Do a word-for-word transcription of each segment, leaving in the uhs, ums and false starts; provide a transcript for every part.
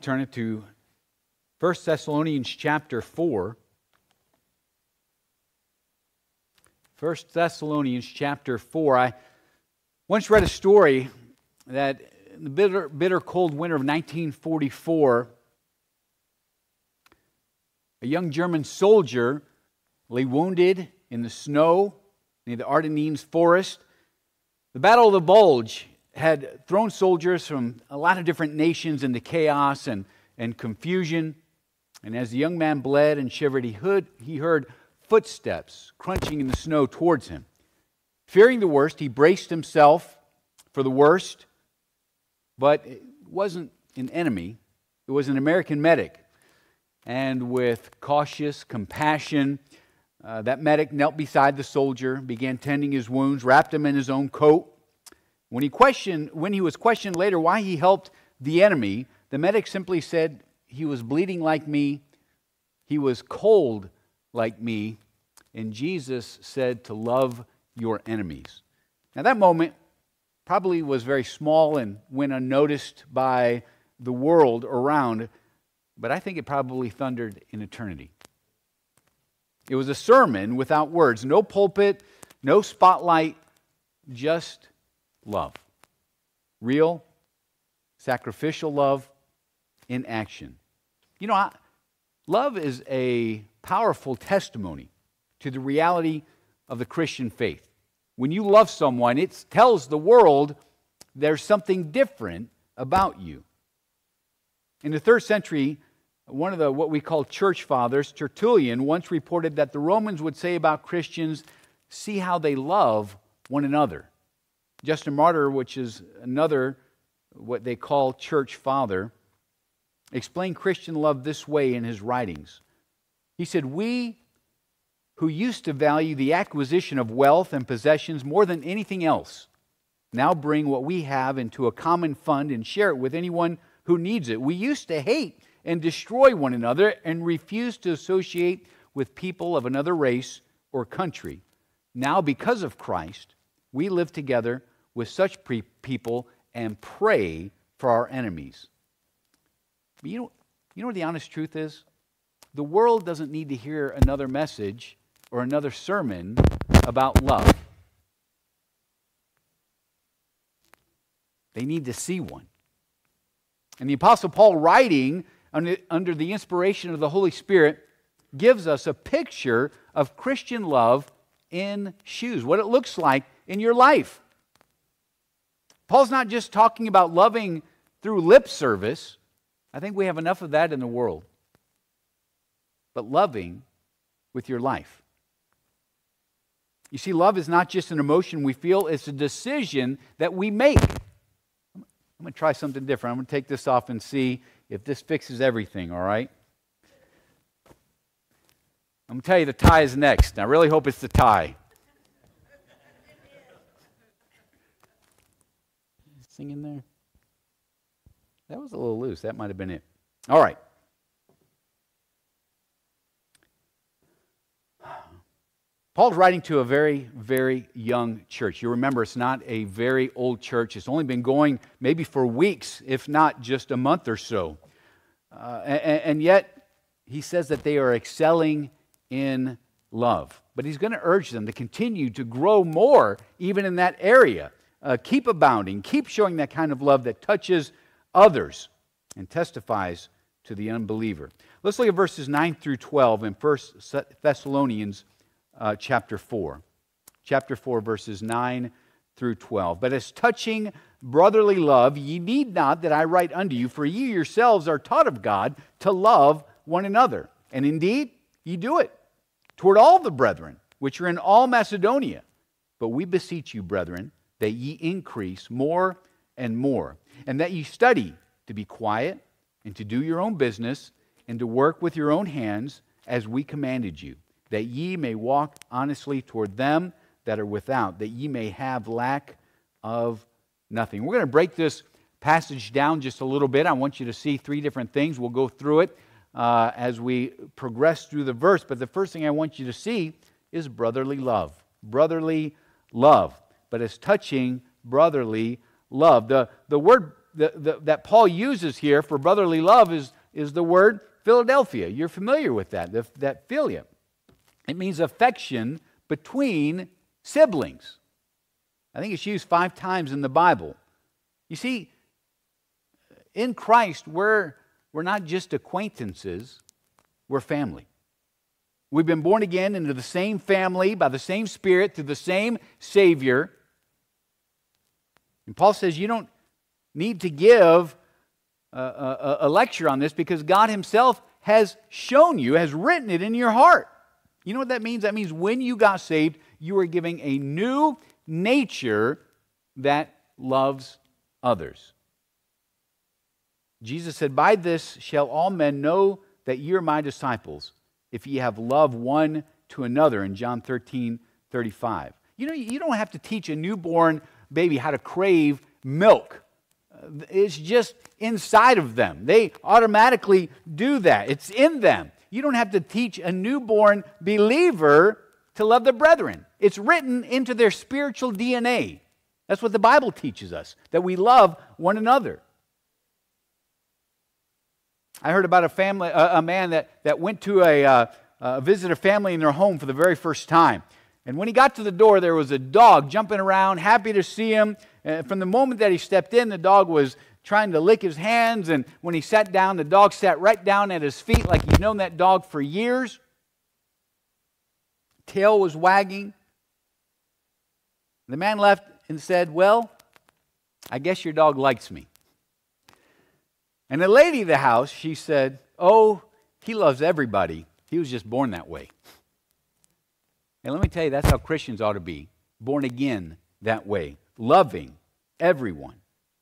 Turn it to First Thessalonians chapter four. First Thessalonians chapter four. I once read a story that in the bitter, bitter cold winter of nineteen forty-four, a young German soldier lay wounded in the snow near the Ardennes forest. The Battle of the Bulge had thrown soldiers from a lot of different nations into chaos and, and confusion. And as the young man bled and shivered, he heard, he heard footsteps crunching in the snow towards him. Fearing the worst, he braced himself for the worst, but it wasn't an enemy. It was an American medic. And with cautious compassion, uh, that medic knelt beside the soldier, began tending his wounds, wrapped him in his own coat. When he questioned, when he was questioned later why he helped the enemy, the medic simply said, "He was bleeding like me, he was cold like me, and Jesus said to love your enemies." Now that moment probably was very small and went unnoticed by the world around, but I think it probably thundered in eternity. It was a sermon without words, no pulpit, no spotlight, just love. Real, sacrificial love in action. You know, I, love is a powerful testimony to the reality of the Christian faith. When you love someone, it tells the world there's something different about you. In the third century, one of the what we call church fathers, Tertullian, once reported that the Romans would say about Christians, "See how they love one another." Justin Martyr, which is another what they call church father, explained Christian love this way in his writings. He said, "We who used to value the acquisition of wealth and possessions more than anything else now bring what we have into a common fund and share it with anyone who needs it. We used to hate and destroy one another and refuse to associate with people of another race or country. Now, because of Christ, we live together with such pre- people and pray for our enemies." But you know, you know what the honest truth is? The world doesn't need to hear another message or another sermon about love. They need to see one. And the Apostle Paul, writing under, under the inspiration of the Holy Spirit, gives us a picture of Christian love in shoes, what it looks like in your life. Paul's not just talking about loving through lip service. I think we have enough of that in the world. But loving with your life. You see, love is not just an emotion we feel, it's a decision that we make. I'm going to try something different. I'm going to take this off and see if this fixes everything, all right? I'm going to tell you the tie is next. I really hope it's the tie. In there? That was a little loose. That might have been it. All right. Paul's writing to a very, very young church. You remember, it's not a very old church. It's only been going maybe for weeks, if not just a month or so. Uh, and, and yet, he says that they are excelling in love. But he's going to urge them to continue to grow more, even in that area. Uh, keep abounding, keep showing that kind of love that touches others and testifies to the unbeliever. Let's look at verses nine through twelve in First Thessalonians uh, chapter four. Chapter four, verses nine through twelve. "But as touching brotherly love, ye need not that I write unto you, for ye yourselves are taught of God to love one another. And indeed, ye do it toward all the brethren, which are in all Macedonia. But we beseech you, brethren, that ye increase more and more, and that ye study to be quiet, and to do your own business, and to work with your own hands, as we commanded you, that ye may walk honestly toward them that are without, that ye may have lack of nothing." We're going to break this passage down just a little bit. I want you to see three different things. We'll go through it uh, as we progress through the verse, but the first thing I want you to see is brotherly love. Brotherly love. But as touching brotherly love. The, the word the, the, that Paul uses here for brotherly love is, is the word Philadelphia. You're familiar with that, the, that philia. It means affection between siblings. I think it's used five times in the Bible. You see, in Christ, we're, we're not just acquaintances, we're family. We've been born again into the same family by the same Spirit through the same Savior. And Paul says you don't need to give a, a, a lecture on this because God Himself has shown you, has written it in your heart. You know what that means? That means when you got saved, you were giving a new nature that loves others. Jesus said, "By this shall all men know that ye are my disciples, if ye have love one to another," in John thirteen thirty-five. You know, you don't have to teach a newborn baby how to crave milk. It's just inside of them. They automatically do that. It's in them. You don't have to teach a newborn believer to love the brethren. It's written into their spiritual D N A. That's what the Bible teaches us, that we love one another. I heard about a family, a, a man that, that went to a, uh, uh, visit a family in their home for the very first time. And when he got to the door, there was a dog jumping around, happy to see him. And from the moment that he stepped in, the dog was trying to lick his hands. And when he sat down, the dog sat right down at his feet like he'd known that dog for years. Tail was wagging. The man left and said, "Well, I guess your dog likes me." And the lady of the house, she said, "Oh, he loves everybody. He was just born that way." And let me tell you, that's how Christians ought to be, born again that way, loving everyone.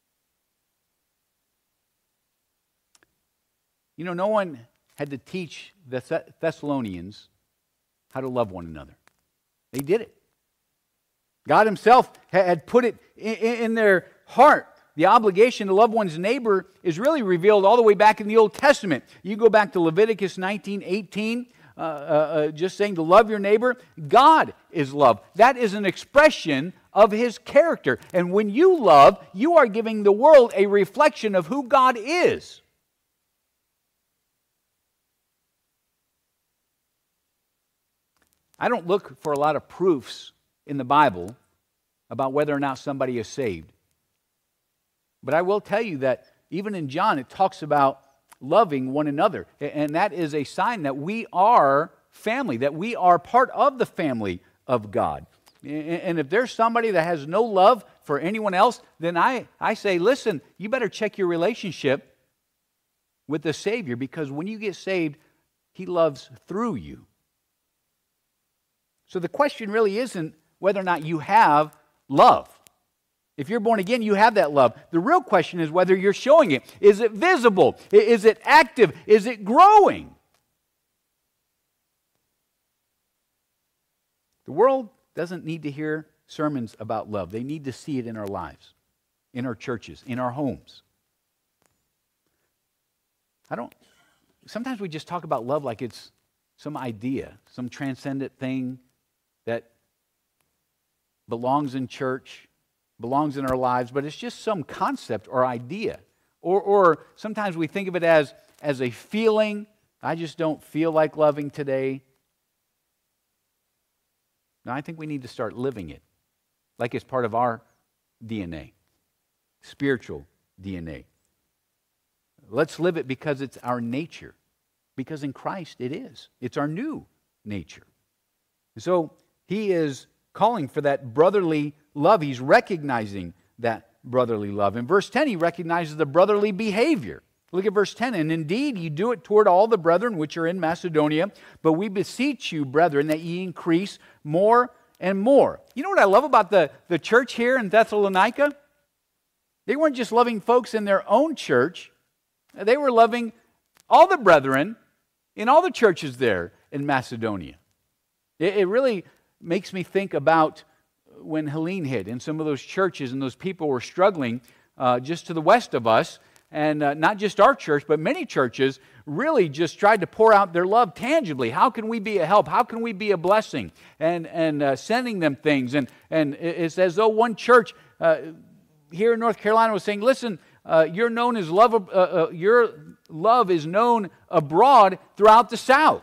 You know, no one had to teach the Thessalonians how to love one another. They did it. God Himself had put it in their heart. The obligation to love one's neighbor is really revealed all the way back in the Old Testament. You go back to Leviticus nineteen eighteen, uh, uh, uh, just saying to love your neighbor. God is love. That is an expression of His character. And when you love, you are giving the world a reflection of who God is. I don't look for a lot of proofs in the Bible about whether or not somebody is saved. But I will tell you that even in John, it talks about loving one another. And that is a sign that we are family, that we are part of the family of God. And if there's somebody that has no love for anyone else, then I, I say, listen, you better check your relationship with the Savior, because when you get saved, He loves through you. So the question really isn't whether or not you have love. If you're born again, you have that love. The real question is whether you're showing it. Is it visible? Is it active? Is it growing? The world doesn't need to hear sermons about love. They need to see it in our lives, in our churches, in our homes. I don't, sometimes we just talk about love like it's some idea, some transcendent thing that belongs in church, belongs in our lives, but it's just some concept or idea. Or, or sometimes we think of it as, as a feeling. I just don't feel like loving today. No, I think we need to start living it like it's part of our D N A, spiritual D N A. Let's live it because it's our nature. Because in Christ it is. It's our new nature. So He is calling for that brotherly love. He's recognizing that brotherly love. In verse ten, He recognizes the brotherly behavior. Look at verse ten. "And indeed ye do it toward all the brethren which are in Macedonia, but we beseech you, brethren, that ye increase more and more." You know what I love about the, the church here in Thessalonica? They weren't just loving folks in their own church. They were loving all the brethren in all the churches there in Macedonia. It, it really makes me think about when Helene hit, and some of those churches and those people were struggling uh, just to the west of us. And uh, not just our church, but many churches really just tried to pour out their love tangibly. How can we be a help? How can we be a blessing? And and uh, sending them things. And, and it's as though one church uh, here in North Carolina was saying, listen, uh, uh, you're known as love. Uh, uh, your love is known abroad throughout the South.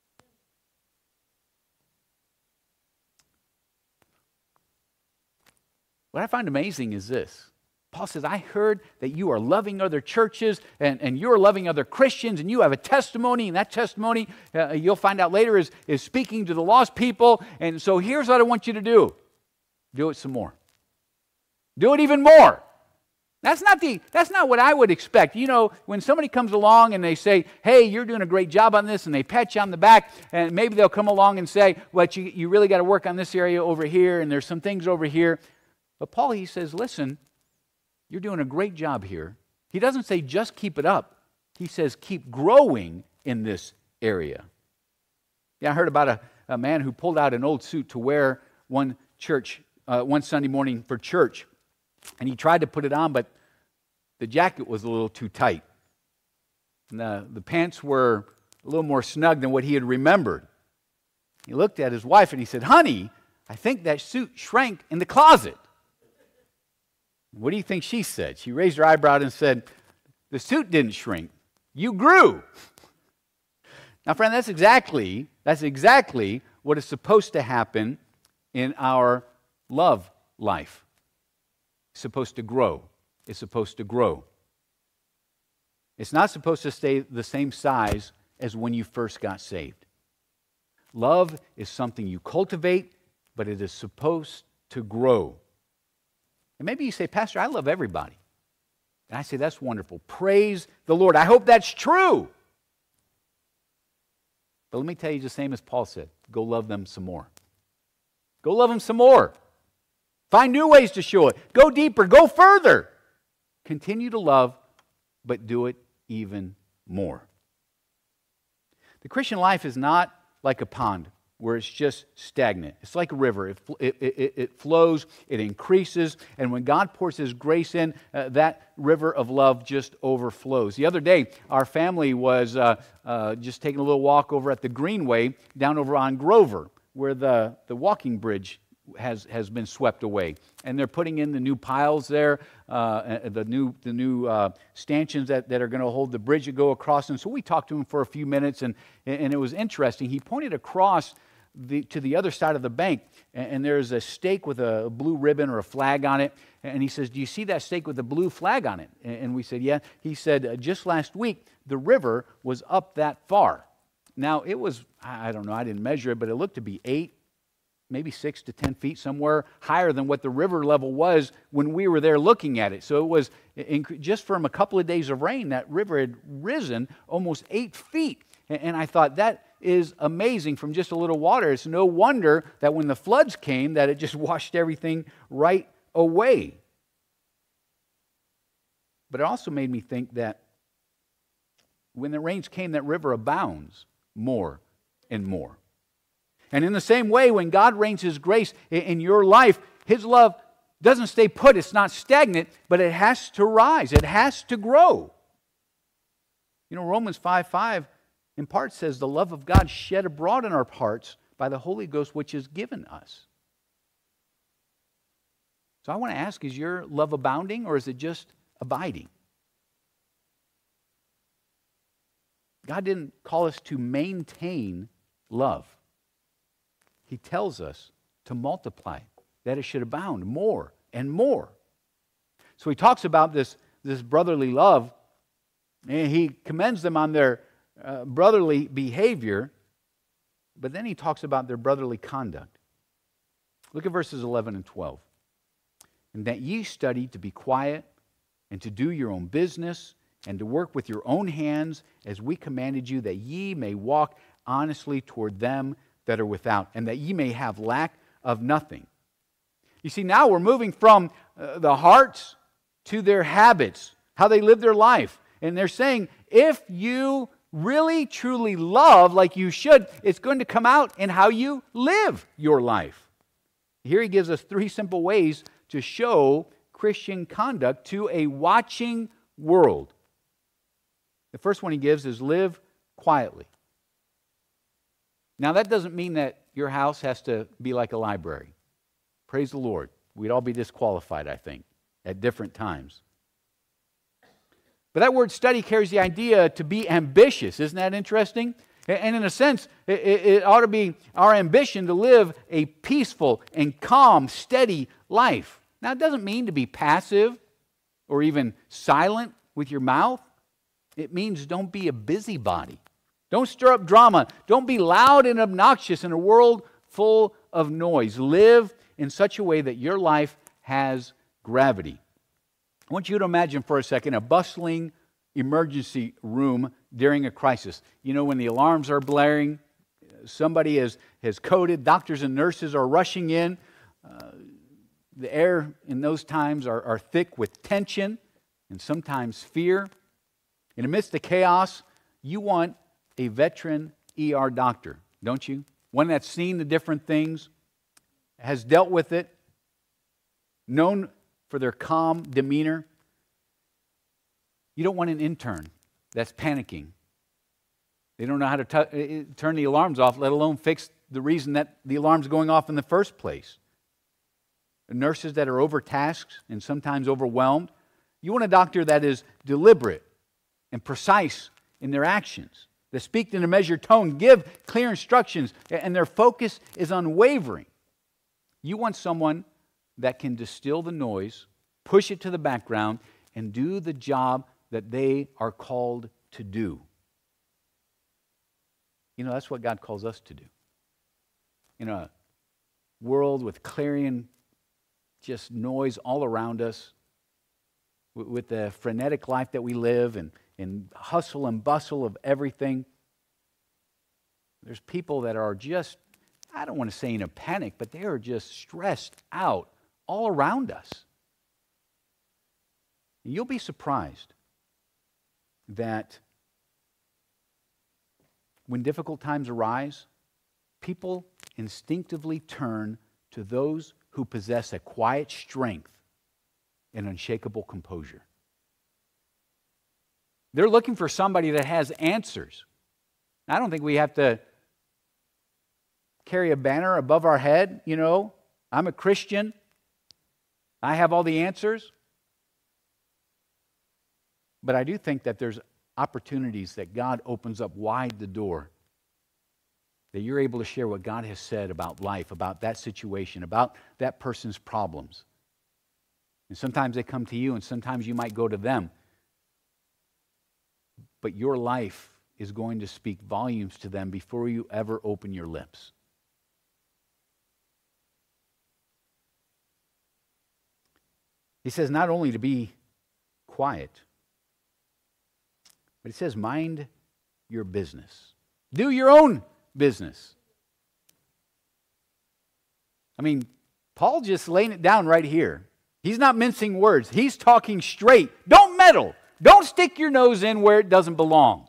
What I find amazing is this. Paul says, I heard that you are loving other churches and, and you're loving other Christians and you have a testimony, and that testimony, uh, you'll find out later, is, is speaking to the lost people. And so here's what I want you to do. Do it some more. Do it even more. That's not the, that's not what I would expect. You know, when somebody comes along and they say, hey, you're doing a great job on this, and they pat you on the back, and maybe they'll come along and say, well, you, you really got to work on this area over here, and there's some things over here. But Paul, he says, listen, you're doing a great job here. He doesn't say just keep it up. He says keep growing in this area. Yeah, I heard about a, a man who pulled out an old suit to wear one church, uh, one Sunday morning for church. And he tried to put it on, but the jacket was a little too tight. And the, the pants were a little more snug than what he had remembered. He looked at his wife and he said, honey, I think that suit shrank in the closet. What do you think she said? She raised her eyebrow and said, the suit didn't shrink. You grew. Now, friend, that's exactly, that's exactly what is supposed to happen in our love life. It's supposed to grow. It's supposed to grow. It's not supposed to stay the same size as when you first got saved. Love is something you cultivate, but it is supposed to grow. And maybe you say, Pastor, I love everybody. And I say, that's wonderful. Praise the Lord. I hope that's true. But let me tell you the same as Paul said. Go love them some more. Go love them some more. Find new ways to show it. Go deeper. Go further. Continue to love, but do it even more. The Christian life is not like a pond where it's just stagnant. It's like a river. It, it, it, it flows, it increases, and when God pours His grace in, uh, that river of love just overflows. The other day, our family was uh, uh, just taking a little walk over at the Greenway down over on Grover, where the, the walking bridge has, has been swept away. And they're putting in the new piles there, uh, the new, the new uh, stanchions that, that are going to hold the bridge to go across. And so we talked to him for a few minutes, and, and it was interesting. He pointed across The, to the other side of the bank, and, and there's a stake with a blue ribbon or a flag on it, and he says, do you see that stake with the blue flag on it? And, and we said, yeah. He said, uh, just last week, the river was up that far. Now, it was, I don't know, I didn't measure it, but it looked to be eight, maybe six to ten feet, somewhere higher than what the river level was when we were there looking at it. So it was, in, just from a couple of days of rain, that river had risen almost eight feet. And, and I thought, that is amazing from just a little water. It's no wonder that when the floods came, that it just washed everything right away. But it also made me think that when the rains came, that river abounds more and more. And in the same way, when God rains His grace in, in your life, His love doesn't stay put. It's not stagnant, but it has to rise. It has to grow. You know, Romans five five in part says, the love of God shed abroad in our hearts by the Holy Ghost which is given us. So I want to ask, is your love abounding or is it just abiding? God didn't call us to maintain love. He tells us to multiply, that it should abound more and more. So he talks about this, this brotherly love, and he commends them on their Uh, brotherly behavior, but then he talks about their brotherly conduct. Look at verses eleven and twelve. And that ye study to be quiet and to do your own business and to work with your own hands as we commanded you, that ye may walk honestly toward them that are without, and that ye may have lack of nothing. You see, now we're moving from uh, the hearts to their habits, how they live their life. And they're saying, if you really, truly love like you should, it's going to come out in how you live your life. Here he gives us three simple ways to show Christian conduct to a watching world. The first one he gives is live quietly. Now that doesn't mean that your house has to be like a library. Praise the Lord. We'd all be disqualified, I think, at different times. But that word study carries the idea to be ambitious. Isn't that interesting? And in a sense, it, it ought to be our ambition to live a peaceful and calm, steady life. Now, it doesn't mean to be passive or even silent with your mouth. It means don't be a busybody. Don't stir up drama. Don't be loud and obnoxious in a world full of noise. Live in such a way that your life has gravity. I want you to imagine for a second a bustling emergency room during a crisis. You know, when the alarms are blaring, somebody has, has coded, doctors and nurses are rushing in. Uh, the air in those times are, are thick with tension and sometimes fear. In the midst of chaos, you want a veteran E R doctor, don't you? One that's seen the different things, has dealt with it, known for their calm demeanor. You don't want an intern that's panicking. They don't know how to t- turn the alarms off, let alone fix the reason that the alarm's going off in the first place. Nurses that are overtasked and sometimes overwhelmed. You want a doctor that is deliberate and precise in their actions, that speak in a measured tone, give clear instructions, and their focus is unwavering. You want someone that can distill the noise, push it to the background, and do the job that they are called to do. You know, that's what God calls us to do. In a world with clarion, just noise all around us, with the frenetic life that we live and, and hustle and bustle of everything, there's people that are just, I don't want to say in a panic, but they are just stressed out all around us. And you'll be surprised that when difficult times arise, people instinctively turn to those who possess a quiet strength and unshakable composure. They're looking for somebody that has answers. I don't think we have to carry a banner above our head, you know, I'm a Christian, I have all the answers. But I do think that there's opportunities that God opens up wide the door, that you're able to share what God has said about life, about that situation, about that person's problems. And sometimes they come to you, and sometimes you might go to them. But your life is going to speak volumes to them before you ever open your lips. He says not only to be quiet, but he says mind your business. Do your own business. I mean, Paul just laying it down right here. He's not mincing words. He's talking straight. Don't meddle. Don't stick your nose in where it doesn't belong.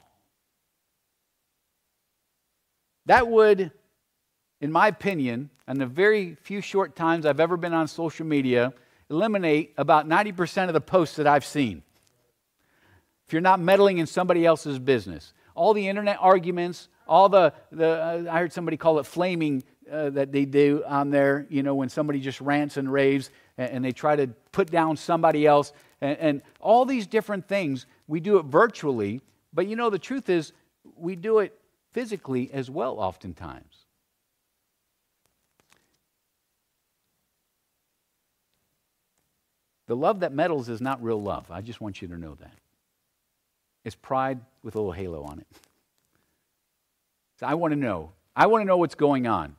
That would, in my opinion, in the very few short times I've ever been on social media, eliminate about ninety percent of the posts that I've seen. If you're not meddling in somebody else's business. All the internet arguments, all the, the uh, I heard somebody call it flaming uh, that they do on there, you know, when somebody just rants and raves and, and they try to put down somebody else. And, and all these different things, we do it virtually. But you know, the truth is, we do it physically as well oftentimes. The love that meddles is not real love. I just want you to know that. It's pride with a little halo on it. So I want to know. I want to know what's going on.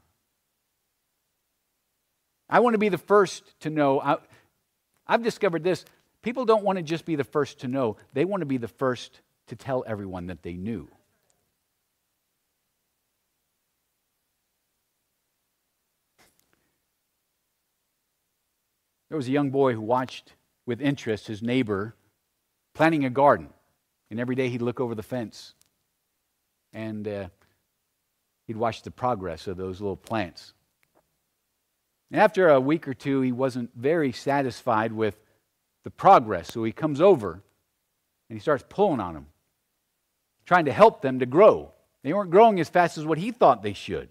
I want to be the first to know. I, I've discovered this. People don't want to just be the first to know. They want to be the first to tell everyone that they knew. There was a young boy who watched with interest his neighbor planting a garden. And every day he'd look over the fence and uh, he'd watch the progress of those little plants. And after a week or two, he wasn't very satisfied with the progress. So he comes over and he starts pulling on them, trying to help them to grow. They weren't growing as fast as what he thought they should.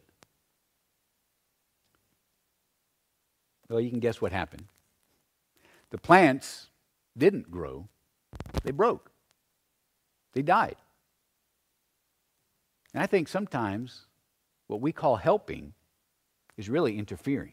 Well, you can guess what happened. The plants didn't grow. They broke. They died. And I think sometimes what we call helping is really interfering.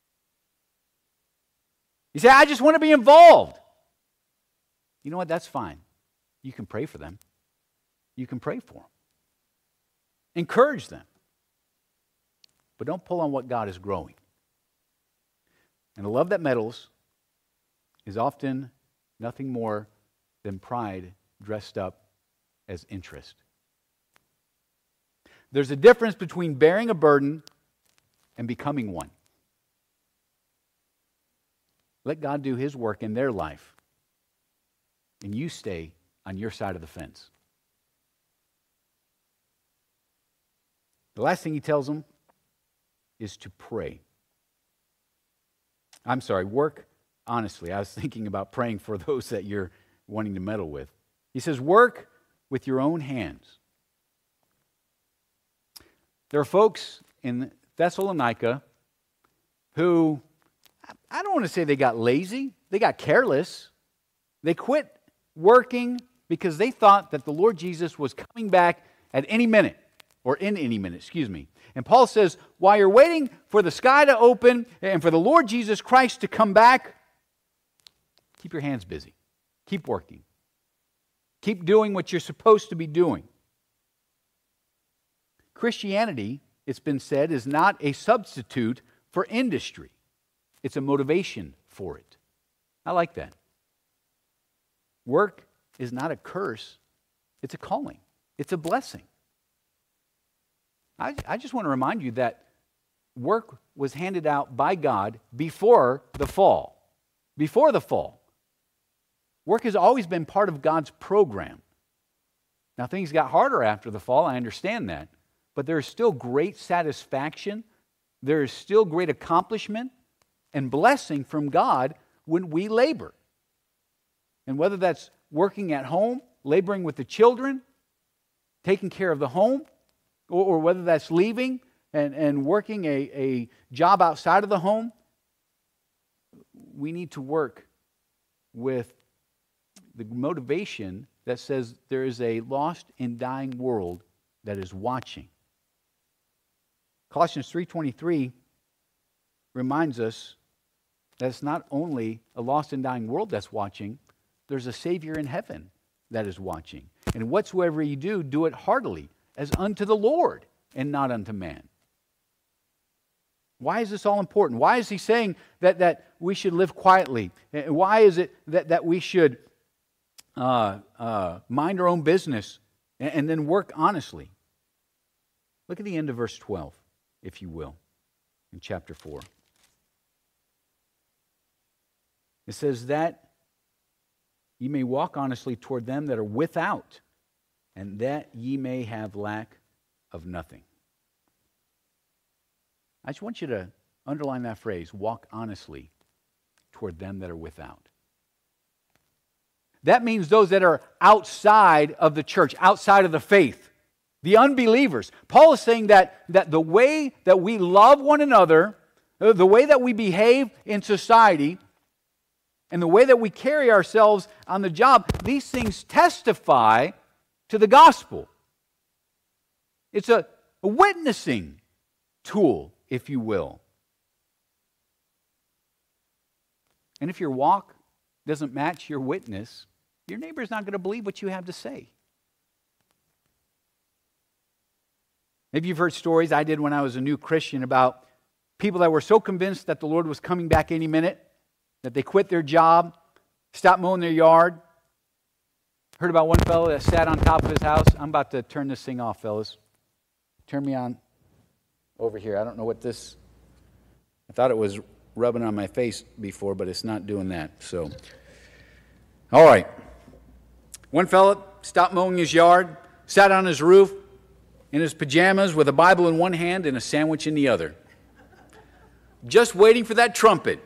You say, I just want to be involved. You know what? That's fine. You can pray for them. You can pray for them. Encourage them. But don't pull on what God is growing. And the love that meddles is often nothing more than pride dressed up as interest. There's a difference between bearing a burden and becoming one. Let God do His work in their life, and you stay on your side of the fence. The last thing He tells them is to pray. I'm sorry, work honestly. I was thinking about praying for those that you're wanting to meddle with. He says, work with your own hands. There are folks in Thessalonica who, I don't want to say they got lazy, they got careless. They quit working because they thought that the Lord Jesus was coming back at any minute, or in any minute, excuse me. And Paul says, while you're waiting for the sky to open and for the Lord Jesus Christ to come back, keep your hands busy. Keep working. Keep doing what you're supposed to be doing. Christianity, it's been said, is not a substitute for industry. It's a motivation for it. I like that. Work is not a curse. It's a calling. It's a blessing. I, I just want to remind you that work was handed out by God before the fall. Before the fall. Work has always been part of God's program. Now, things got harder after the fall, I understand that. But there is still great satisfaction. There is still great accomplishment and blessing from God when we labor. And whether that's working at home, laboring with the children, taking care of the home, or, or whether that's leaving and, and working a, a job outside of the home, we need to work with the motivation that says there is a lost and dying world that is watching. Colossians three twenty-three reminds us that it's not only a lost and dying world that's watching, there's a Savior in heaven that is watching. And whatsoever you do, do it heartily, as unto the Lord, and not unto man. Why is this all important? Why is he saying that, that we should live quietly? Why is it that, that we should uh, uh, mind our own business and, and then work honestly? Look at the end of verse twelve, if you will, in chapter four. It says that ye may walk honestly toward them that are without, and that ye may have lack of nothing. I just want you to underline that phrase, walk honestly toward them that are without. That means those that are outside of the church, outside of the faith, the unbelievers. Paul is saying that, that the way that we love one another, the way that we behave in society, and the way that we carry ourselves on the job, these things testify to the gospel. It's a, a witnessing tool, if you will. And if your walk doesn't match your witness, your neighbor's not going to believe what you have to say. Maybe you've heard stories I did when I was a new Christian about people that were so convinced that the Lord was coming back any minute that they quit their job, stopped mowing their yard. Heard about one fellow that sat on top of his house. I'm about to turn this thing off, fellas. Turn me on over here. I don't know what this... I thought it was rubbing on my face before, but it's not doing that. So, all right. One fellow stopped mowing his yard, sat on his roof in his pajamas with a Bible in one hand and a sandwich in the other. Just waiting for that trumpet.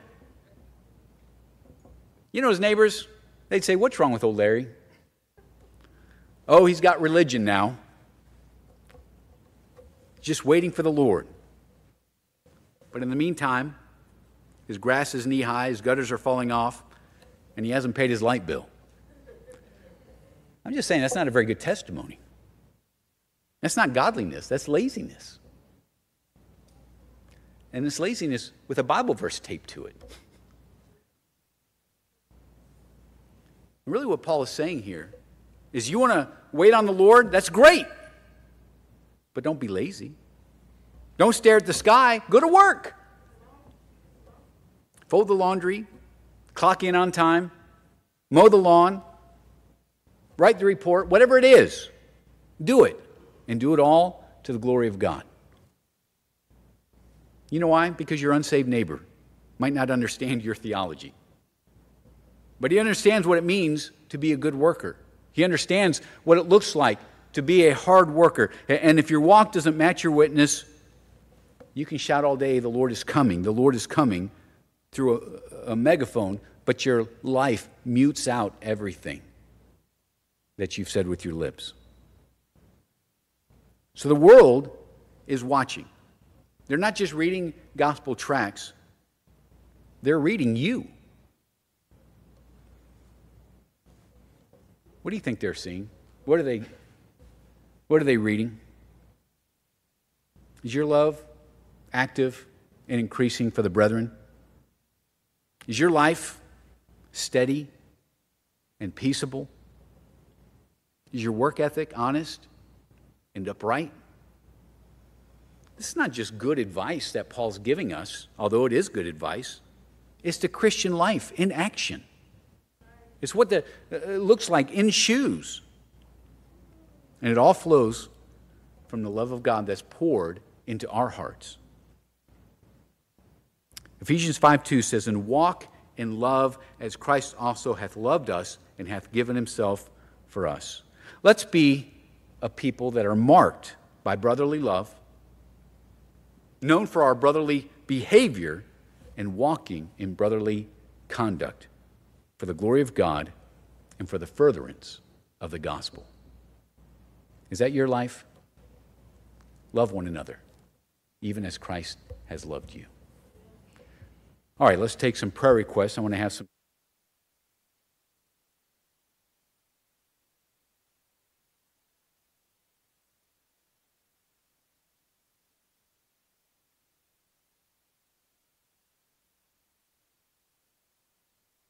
You know his neighbors, they'd say, "What's wrong with old Larry?" "Oh, he's got religion now. Just waiting for the Lord." But in the meantime, his grass is knee-high, his gutters are falling off, and he hasn't paid his light bill. I'm just saying that's not a very good testimony. That's not godliness. That's laziness. And it's laziness with a Bible verse taped to it. Really what Paul is saying here is you want to wait on the Lord? That's great. But don't be lazy. Don't stare at the sky. Go to work. Fold the laundry. Clock in on time. Mow the lawn. Write the report. Whatever it is, do it. And do it all to the glory of God. You know why? Because your unsaved neighbor might not understand your theology. But he understands what it means to be a good worker. He understands what it looks like to be a hard worker. And if your walk doesn't match your witness, you can shout all day, the Lord is coming, the Lord is coming, through a, a megaphone, but your life mutes out everything that you've said with your lips. So the world is watching. They're not just reading gospel tracts, they're reading you. What do you think they're seeing? What are they, what are they reading? Is your love active and increasing for the brethren? Is your life steady and peaceable? Is your work ethic honest and upright? This is not just good advice that Paul's giving us, although it is good advice. It's the Christian life in action. It's what the, it looks like in shoes. And it all flows from the love of God that's poured into our hearts. Ephesians five two says, "And walk in love as Christ also hath loved us and hath given himself for us." Let's be a people that are marked by brotherly love, known for our brotherly behavior, and walking in brotherly conduct for the glory of God and for the furtherance of the gospel. Is that your life? Love one another, even as Christ has loved you. All right, let's take some prayer requests. I want to have some